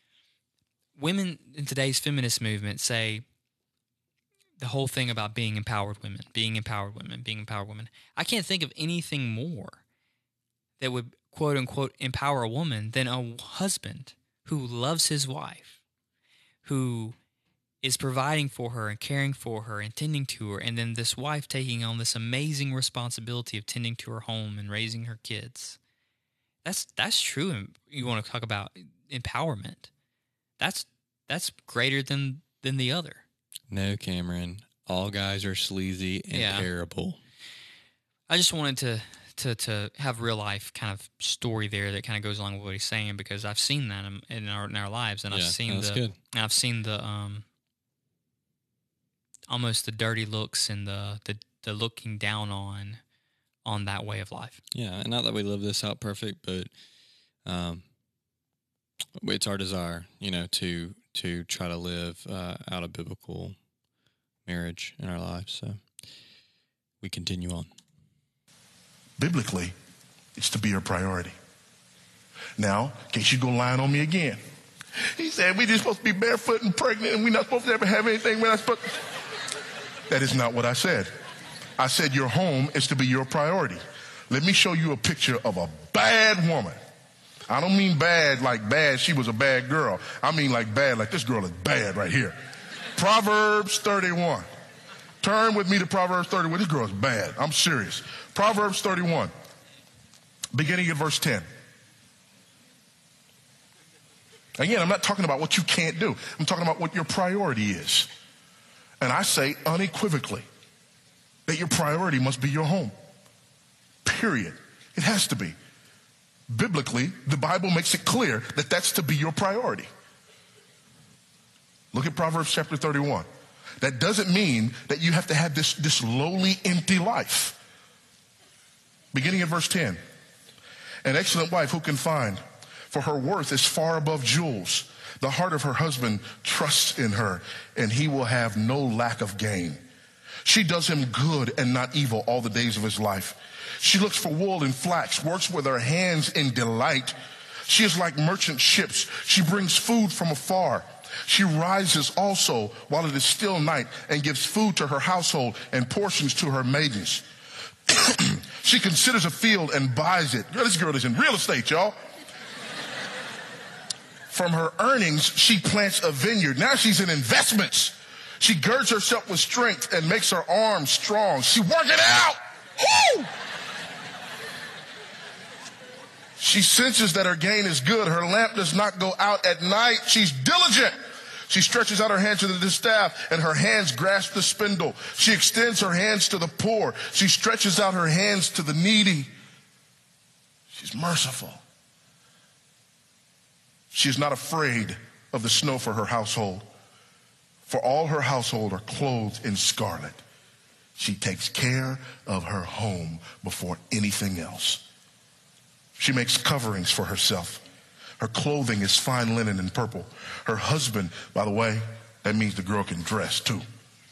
women in today's feminist movement say the whole thing about being empowered women, being empowered women, being empowered women. I can't think of anything more that would quote unquote empower a woman than a husband who loves his wife, who is providing for her and caring for her and tending to her, and then this wife taking on this amazing responsibility of tending to her home and raising her kids. That's that's true. And you want to talk about empowerment. That's that's greater than than the other. No, Cameron, all guys are sleazy and Yeah. terrible. I just wanted to to to have real life kind of story there that kind of goes along with what he's saying, because I've seen that in, in our in our lives, and I've Yeah, seen that's the good. and I've seen the um almost the dirty looks and the the the looking down on on that way of life. Yeah, and not that we live this out perfect, but um, it's our desire, you know, to to try to live uh, out a biblical marriage in our lives. So we continue on. Biblically, it's to be your priority. Now, in case you go lying on me again, he said we just supposed to be barefoot and pregnant, and we're not supposed to ever have anything. We're not supposed. That is not what I said. I said your home is to be your priority. Let me show you a picture of a bad woman. I don't mean bad like bad, she was a bad girl. I mean like bad, like this girl is bad right here. Proverbs thirty-one. Turn with me to Proverbs thirty-one. This girl is bad. I'm serious. Proverbs thirty-one, beginning at verse ten. Again, I'm not talking about what you can't do. I'm talking about what your priority is. And I say unequivocally that your priority must be your home. Period. It has to be. Biblically, the Bible makes it clear that that's to be your priority. Look at Proverbs chapter thirty-one. That doesn't mean that you have to have this, this lowly, empty life. Beginning at verse ten. An excellent wife who can find? For her worth is far above jewels. The heart of her husband trusts in her, and he will have no lack of gain. She does him good and not evil all the days of his life. She looks for wool and flax, works with her hands in delight. She is like merchant ships. She brings food from afar. She rises also while it is still night and gives food to her household and portions to her maidens. She considers a field and buys it. Girl, this girl is in real estate, y'all. From her earnings, she plants a vineyard. Now she's in investments. She girds herself with strength and makes her arms strong. She working out. Woo! She senses that her gain is good. Her lamp does not go out at night. She's diligent. She stretches out her hand to the distaff, and her hands grasp the spindle. She extends her hands to the poor. She stretches out her hands to the needy. She's merciful. She is not afraid of the snow for her household, for all her household are clothed in scarlet. She takes care of her home before anything else. She makes coverings for herself. Her clothing is fine linen and purple. Her husband, by the way, that means the girl can dress too.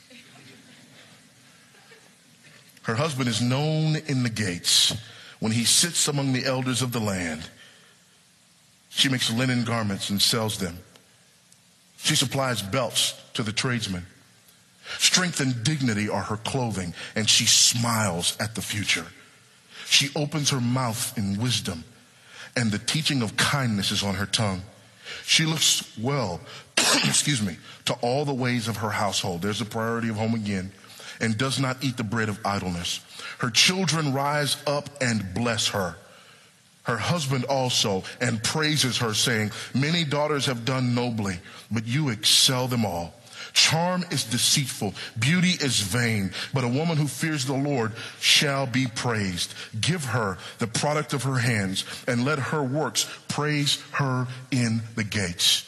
Her husband is known in the gates when he sits among the elders of the land. She makes linen garments and sells them. She supplies belts to the tradesmen. Strength and dignity are her clothing, and she smiles at the future. She opens her mouth in wisdom, and the teaching of kindness is on her tongue. She looks well, excuse me, to all the ways of her household. There's the priority of home again, and does not eat the bread of idleness. Her children rise up and bless her. Her husband also, and praises her, saying, many daughters have done nobly, but you excel them all. Charm is deceitful, beauty is vain, but a woman who fears the Lord shall be praised. Give her the product of her hands, and let her works praise her in the gates.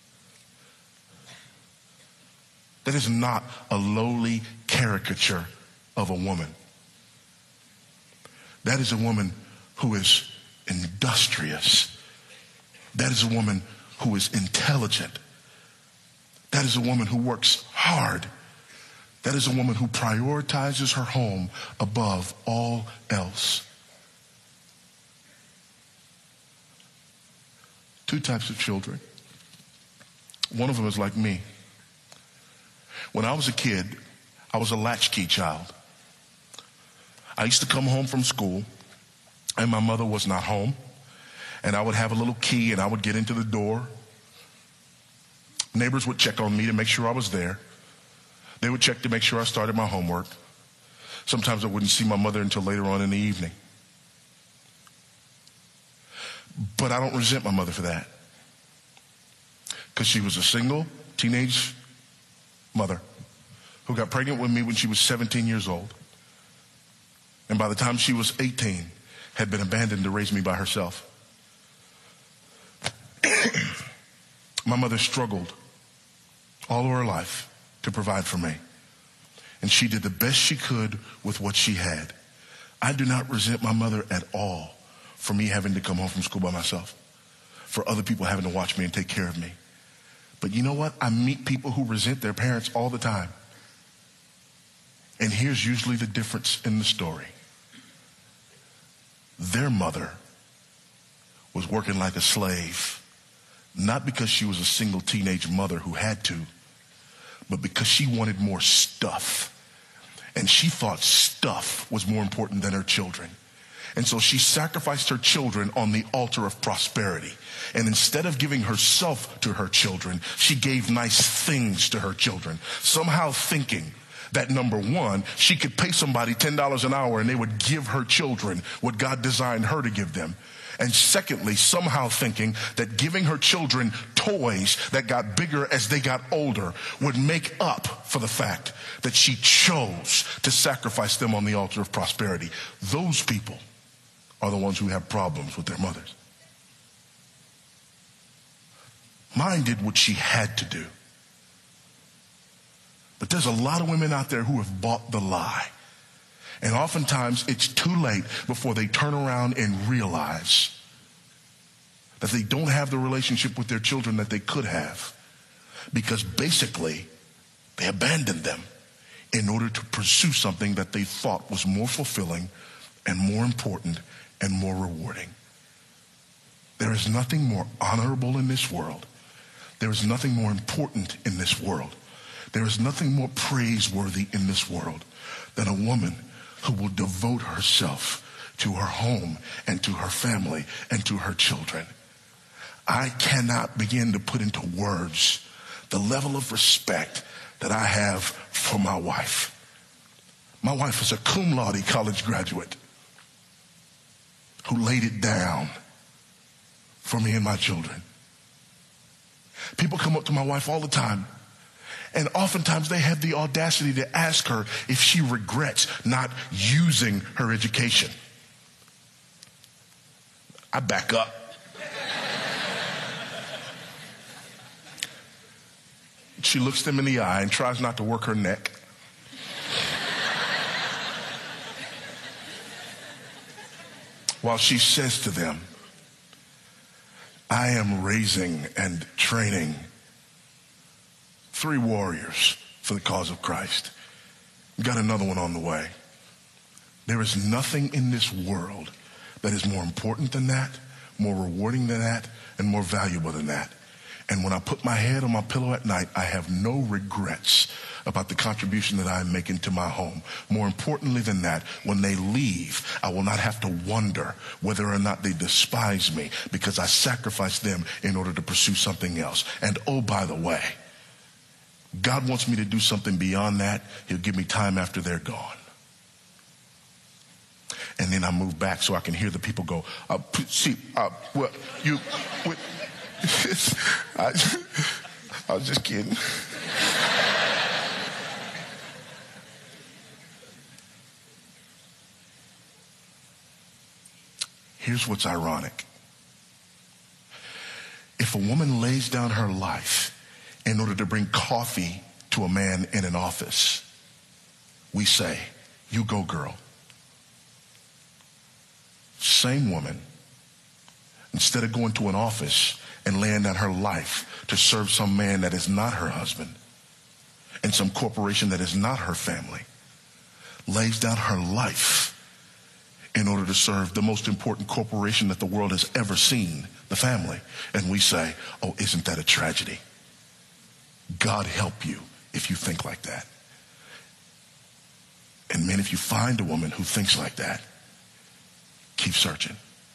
That is not a lowly caricature of a woman. That is a woman who is industrious. That is a woman who is intelligent. That is a woman who works hard. That is a woman who prioritizes her home above all else. Two types of children. One of them is like me. When I was a kid, I was a latchkey child. I used to come home from school, and my mother was not home, and I would have a little key, and I would get into the door. Neighbors would check on me to make sure I was there. They would check to make sure I started my homework. Sometimes I wouldn't see my mother until later on in the evening. But I don't resent my mother for that, because she was a single teenage mother who got pregnant with me when she was seventeen years old. And by the time she was eighteen, had been abandoned to raise me by herself. My mother struggled all of her life to provide for me. And she did the best she could with what she had. I do not resent my mother at all for me having to come home from school by myself, for other people having to watch me and take care of me. But you know what? I meet people who resent their parents all the time. And here's usually the difference in the story. Their mother was working like a slave, not because she was a single teenage mother who had to, but because she wanted more stuff. And she thought stuff was more important than her children. And so she sacrificed her children on the altar of prosperity. And instead of giving herself to her children, she gave nice things to her children, somehow thinking that, number one, she could pay somebody ten dollars an hour and they would give her children what God designed her to give them. And secondly, somehow thinking that giving her children toys that got bigger as they got older would make up for the fact that she chose to sacrifice them on the altar of prosperity. Those people are the ones who have problems with their mothers. Mine did what she had to do. But there's a lot of women out there who have bought the lie. And oftentimes it's too late before they turn around and realize that they don't have the relationship with their children that they could have, because basically they abandoned them in order to pursue something that they thought was more fulfilling and more important and more rewarding. There is nothing more honorable in this world. There is nothing more important in this world. There is nothing more praiseworthy in this world than a woman who will devote herself to her home and to her family and to her children. I cannot begin to put into words the level of respect that I have for my wife. My wife is a cum laude college graduate who laid it down for me and my children. People come up to my wife all the time, and oftentimes they have the audacity to ask her if she regrets not using her education. I back up. She looks them in the eye and tries not to work her neck. While she says to them, I am raising and training three warriors for the cause of Christ. Got another one on the way. There is nothing in this world that is more important than that, more rewarding than that, and more valuable than that. And when I put my head on my pillow at night, I have no regrets about the contribution that I'm making to my home. More importantly than that, when they leave, I will not have to wonder whether or not they despise me because I sacrificed them in order to pursue something else. And oh, by the way, God wants me to do something beyond that. He'll give me time after they're gone. And then I move back so I can hear the people go, uh, see, uh, well, you... What, I, I was just kidding. Here's what's ironic. If a woman lays down her life in order to bring coffee to a man in an office, we say, you go, girl. Same woman, instead of going to an office and laying down her life to serve some man that is not her husband and some corporation that is not her family, lays down her life in order to serve the most important corporation that the world has ever seen, the family. And we say, oh, isn't that a tragedy? God help you if you think like that. And men, if you find a woman who thinks like that, keep searching.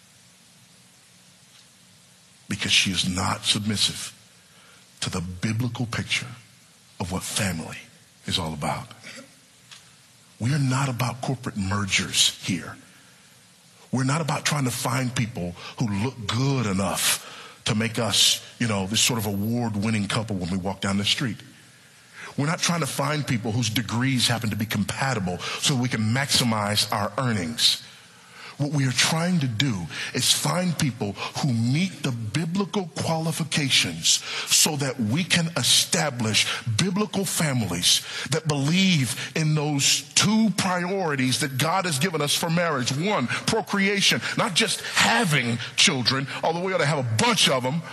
Because she is not submissive to the biblical picture of what family is all about. We are not about corporate mergers here. We're not about trying to find people who look good enough to make us, you know, this sort of award-winning couple when we walk down the street. We're not trying to find people whose degrees happen to be compatible so we can maximize our earnings. What we are trying to do is find people who meet the biblical qualifications so that we can establish biblical families that believe in those two priorities that God has given us for marriage. One, procreation, not just having children, although we ought to have a bunch of them,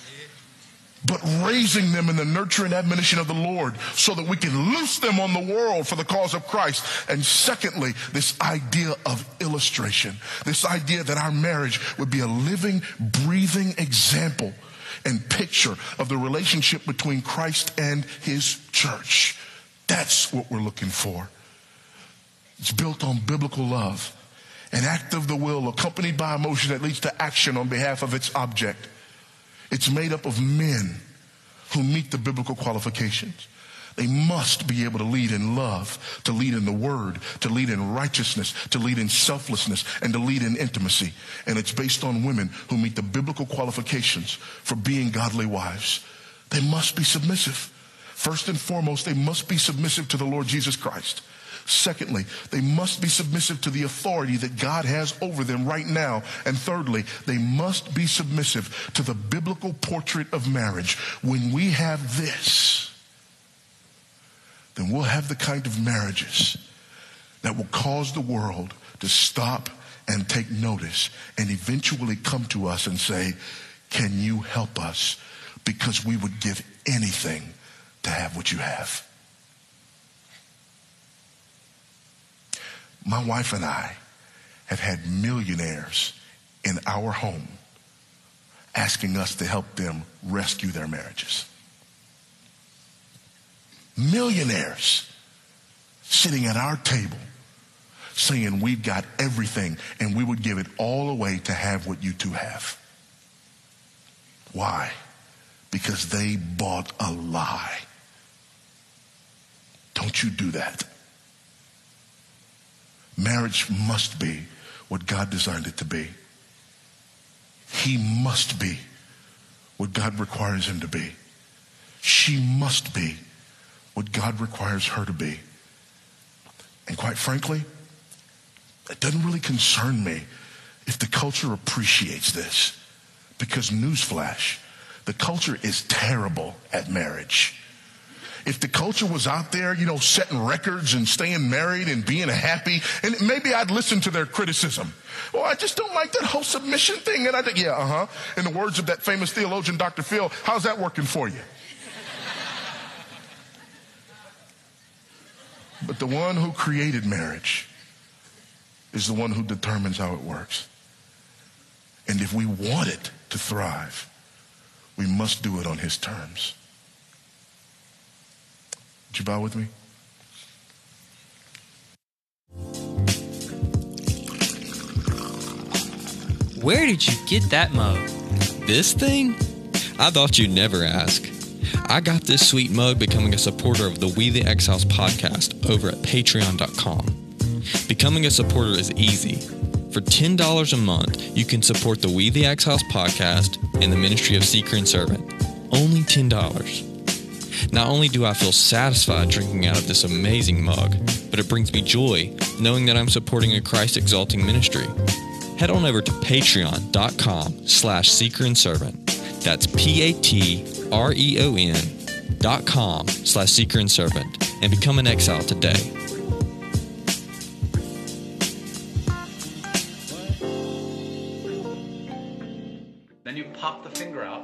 but raising them in the nurture and admonition of the Lord so that we can loose them on the world for the cause of Christ. And secondly, this idea of illustration, this idea that our marriage would be a living, breathing example and picture of the relationship between Christ and his church. That's what we're looking for. It's built on biblical love, an act of the will accompanied by emotion that leads to action on behalf of its object. It's made up of men who meet the biblical qualifications. They must be able to lead in love, to lead in the word, to lead in righteousness, to lead in selflessness, and to lead in intimacy. And it's based on women who meet the biblical qualifications for being godly wives. They must be submissive. First and foremost, they must be submissive to the Lord Jesus Christ. Secondly, they must be submissive to the authority that God has over them right now. And thirdly, they must be submissive to the biblical portrait of marriage. When we have this, then we'll have the kind of marriages that will cause the world to stop and take notice and eventually come to us and say, can you help us? Because we would give anything to have what you have. My wife and I have had millionaires in our home asking us to help them rescue their marriages. Millionaires sitting at our table saying we've got everything and we would give it all away to have what you two have. Why? Because they bought a lie. Don't you do that. Marriage must be what God designed it to be. He must be what God requires him to be. She must be what God requires her to be. And quite frankly, it doesn't really concern me if the culture appreciates this. Because newsflash, the culture is terrible at marriage. If the culture was out there, you know, setting records and staying married and being happy, and maybe I'd listen to their criticism. Well, I just don't like that whole submission thing. And I think, yeah, uh-huh. In the words of that famous theologian, Doctor Phil, how's that working for you? But the one who created marriage is the one who determines how it works. And if we want it to thrive, we must do it on his terms. Would you bow with me? Where did you get that mug? This thing? I thought you'd never ask. I got this sweet mug becoming a supporter of the We the Exiles podcast over at patreon dot com. Becoming a supporter is easy. For ten dollars a month, you can support the We the Exiles podcast and the ministry of Seeker and Servant. Only ten dollars. Not only do I feel satisfied drinking out of this amazing mug, but it brings me joy knowing that I'm supporting a Christ-exalting ministry. Head on over to patreon dot com slash seeker and servant. That's P-A-T-R-E-O-N dot com slash seeker and servant and become an exile today. Then you pop the finger out.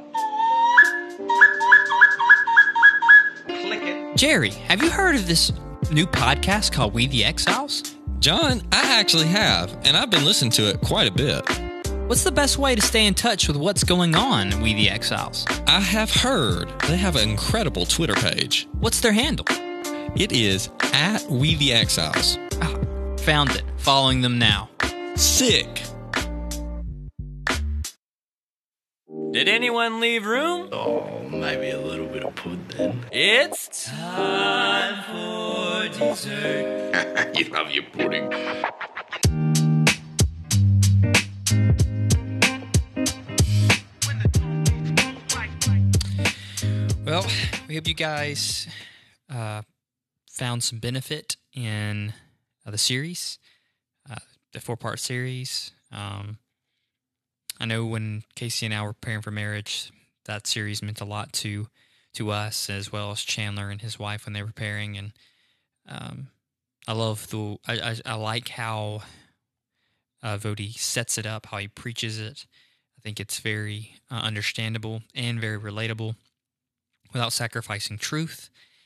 Click it. Jerry, have you heard of this new podcast called We the Exiles? John, I actually have, and I've been listening to it quite a bit. What's the best way to stay in touch with what's going on in We the Exiles? I have heard they have an incredible Twitter page. What's their handle? It is at We the Exiles. Ah, found it. Following them now. Sick. Did anyone leave room? Oh, maybe a little bit of pudding. It's time for dessert. You love your pudding. Well, we hope you guys uh, found some benefit in uh, the series, uh, the four-part series. Um, I know when Casey and I were preparing for marriage, that series meant a lot to to us, as well as Chandler and his wife when they were preparing. And um, I love the I, I, I like how uh, Vody sets it up, how he preaches it. I think it's very uh, understandable and very relatable, without sacrificing truth.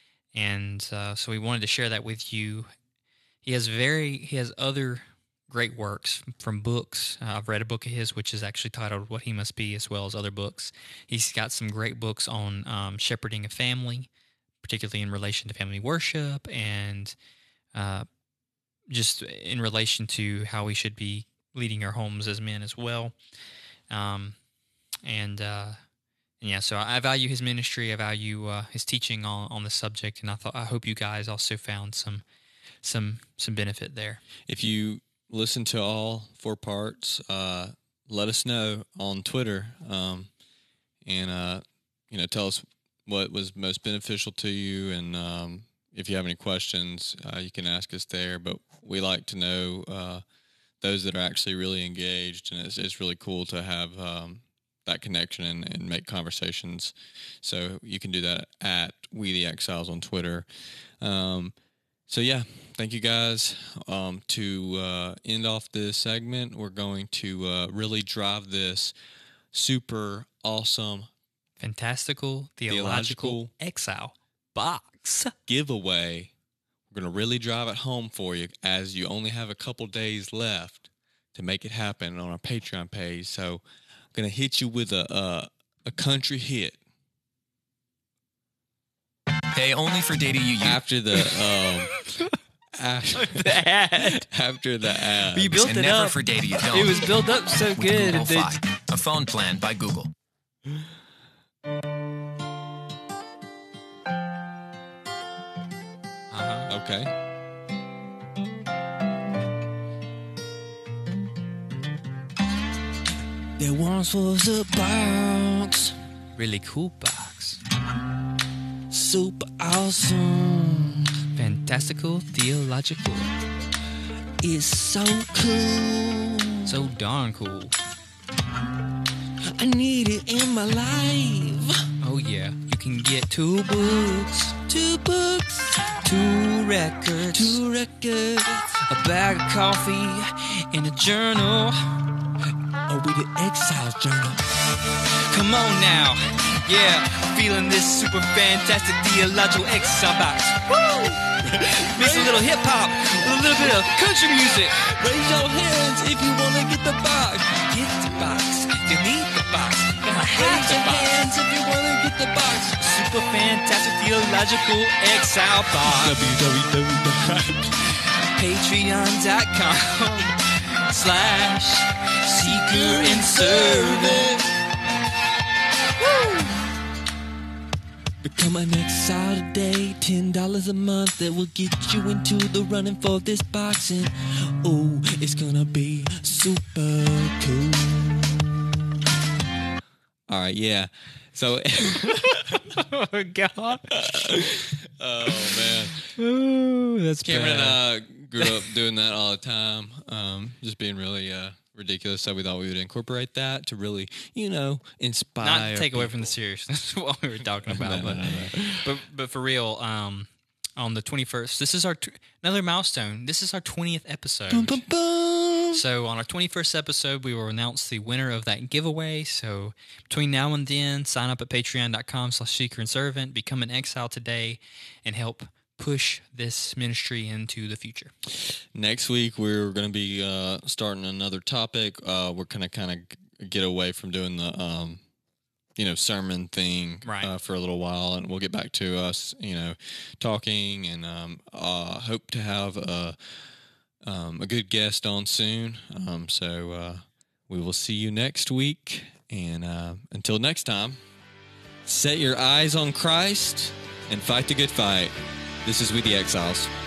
And uh, so we wanted to share that with you. He has very he has other great works from books. Uh, I've read a book of his, which is actually titled What He Must Be, as well as other books. He's got some great books on um, shepherding a family, particularly in relation to family worship, and uh, just in relation to how we should be leading our homes as men as well. Um, and, uh, and yeah, so I value his ministry. I value uh, his teaching on, on the subject, and I thought I hope you guys also found some some some benefit there. If you listen to all four parts, uh, let us know on Twitter, um, and uh, you know, tell us what was most beneficial to you, and um, if you have any questions, uh, you can ask us there. But we like to know uh, those that are actually really engaged, and it's, it's really cool to have um, that connection and, and make conversations. So you can do that at We the Exiles on Twitter. Um, So, yeah, thank you guys. Um, to uh, end off this segment, we're going to uh, really drive this super awesome, fantastical, theological, theological exile box giveaway. We're going to really drive it home for you, as you only have a couple days left to make it happen on our Patreon page. So I'm going to hit you with a, a, a country hit. Pay only for data you use. After the um, after, The ad. after the ad. You built and it never up. for data you don't. It was built up so With good. Google and then- Fi, a phone plan by Google. Uh-huh. Okay. There once was a box, Really cool box. super awesome. Fantastical, theological. It's so cool. So darn cool. I need it in my life. Oh yeah, you can get two books, Two books, two records, two records, a bag of coffee, and a journal. or read the Exiles Journal. Come on now, yeah, feeling this super fantastic theological exercise box. Woo! Mix a little hip hop with a little bit of country music. Raise your hands if you want to get the box. Get the box, you need the box, gotta have Raise the your box. hands if you want to get the box. Super fantastic theological exile box. Patreon.com slash seeker and servant. Become an exile today, ten dollars a month that will get you into the running for this box. And oh, it's gonna be super cool. All right, yeah. So, Oh God. oh man, Ooh, that's Cameron and I grew up doing that all the time, um, just being really uh, ridiculous. So we thought we would incorporate that to really, you know, inspire. Not to take away people. from the seriousness of what we were talking about, No, but, no, no. but but for real, um, on the twenty-first, this is our t- another milestone. This is our twentieth episode. Bum, bum, bum. So on our twenty-first episode, we will announce the winner of that giveaway. So between now and then, sign up at patreon.com slash seeker and servant, become an exile today, and help push this ministry into the future. Next week we're going to be uh, starting another topic. Uh, we're going to kind of get away from doing the, um, you know, sermon thing Right. uh, for a little while, and we'll get back to us, you know, talking, and um, uh, hope to have a, um, a good guest on soon. Um, so uh, we will see you next week, and uh, until next time, set your eyes on Christ and fight the good fight. This is We the Exiles.